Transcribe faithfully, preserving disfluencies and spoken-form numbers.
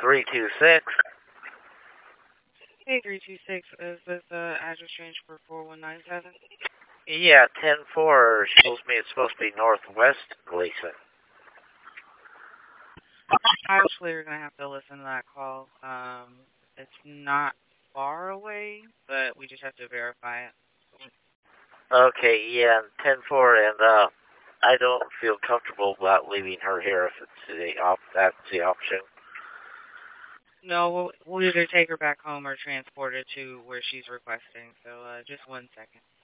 three two six. Hey, three two six, is this uh, address change for four one nine seven? Yeah, ten four. Supposed to be, it's supposed to be northwest Gleason. Actually, we're going to have to listen to that call. Um, it's not far away, but we just have to verify it. Okay, yeah, ten four, and uh, I don't feel comfortable about leaving her here if it's the op that's the option. No, we'll, we'll either take her back home or transport her to where she's requesting, so uh, just one second.